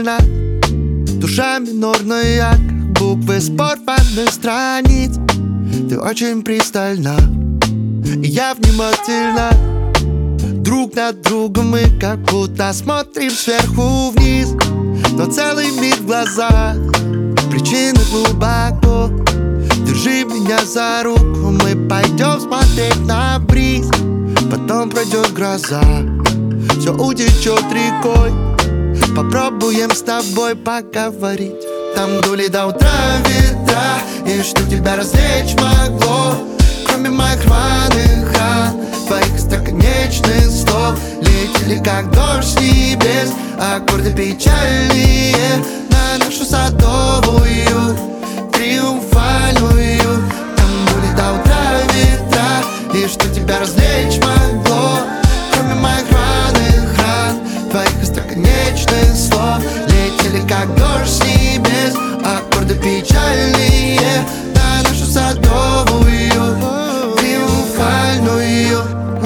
внимательно. Душа минорная, как буквы с порванных страниц. Ты очень пристальна, и я внимательно. Друг над другом мы как будто смотрим сверху вниз. Но целый мир в глазах, причины глубоко. Держи меня за руку, мы пойдем смотреть на бриз. Потом пройдет гроза, все утечет рекой. Попробуем с тобой поговорить. Там дули до утра ветра, и что тебя развлечь могло, кроме моих рваных ран, твоих остроконечных слов. Летели как дождь с небес, аккорды печальные на нашу садовую, триумфальную. Там дули до утра ветра, и что тебя развлечь могло, кроме моих рваных ран, твоих остроконечных слов. Летели как дождь с небес, аккорды печальные на нашу садовую, триумфальную.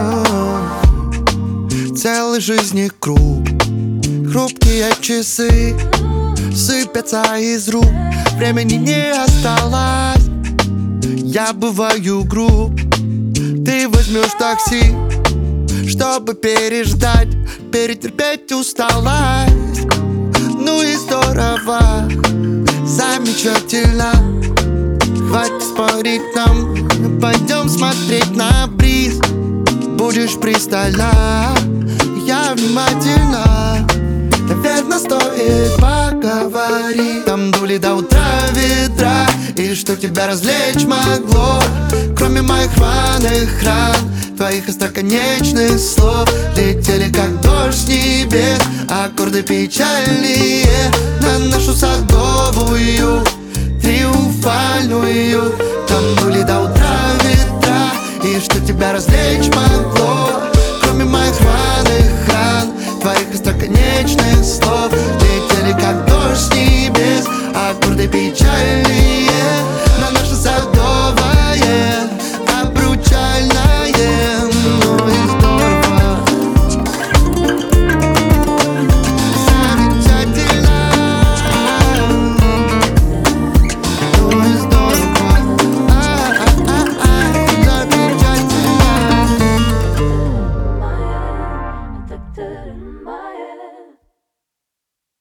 Целый жизни круг, хрупкие часы сыпятся из рук, времени не осталось. Я бываю груб, ты возьмешь такси, чтобы переждать, перетерпеть усталость. Ну и здорово, замечательно. Хватит спорить нам, пойдем смотреть на бриз. Будешь пристально, я внимательно. Наверное, стоит поговорить. Там дули до утра ветра, и что тебя развлечь могло, кроме моих рваных ран, твоих остроконечных слов. Летели как дождь с небес, аккорды печальные